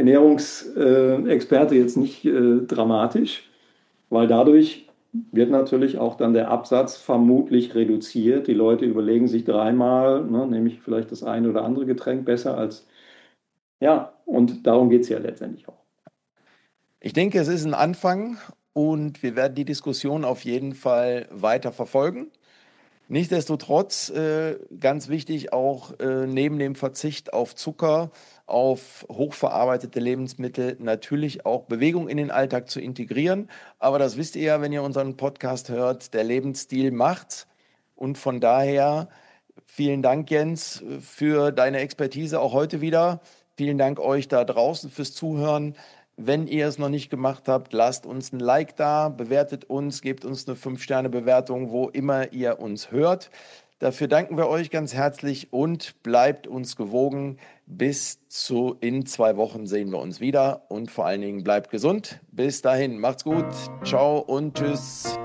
Ernährungsexperte jetzt nicht äh, dramatisch, weil dadurch wird natürlich auch dann der Absatz vermutlich reduziert. Die Leute überlegen sich dreimal, ne, nehme ich vielleicht das eine oder andere Getränk besser als, ja, und darum geht es ja letztendlich auch. Ich denke, es ist ein Anfang und wir werden die Diskussion auf jeden Fall weiter verfolgen. Nichtsdestotrotz, äh, ganz wichtig auch äh, neben dem Verzicht auf Zucker, auf hochverarbeitete Lebensmittel natürlich auch Bewegung in den Alltag zu integrieren. Aber das wisst ihr ja, wenn ihr unseren Podcast hört, der Lebensstil macht's. Und von daher vielen Dank, Jens, für deine Expertise auch heute wieder. Vielen Dank euch da draußen fürs Zuhören. Wenn ihr es noch nicht gemacht habt, lasst uns ein Like da, bewertet uns, gebt uns eine fünf Sterne Bewertung, wo immer ihr uns hört. Dafür danken wir euch ganz herzlich und bleibt uns gewogen. Bis zu in zwei Wochen sehen wir uns wieder und vor allen Dingen bleibt gesund. Bis dahin, macht's gut, ciao und tschüss.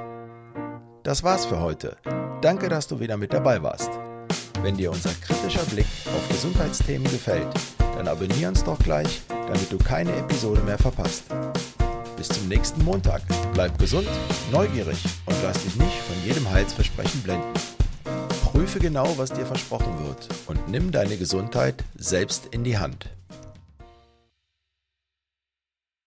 Das war's für heute. Danke, dass du wieder mit dabei warst. Wenn dir unser kritischer Blick auf Gesundheitsthemen gefällt, dann abonnier uns doch gleich, damit du keine Episode mehr verpasst. Bis zum nächsten Montag. Bleib gesund, neugierig und lass dich nicht von jedem Heilsversprechen blenden. Prüfe genau, was dir versprochen wird und nimm deine Gesundheit selbst in die Hand.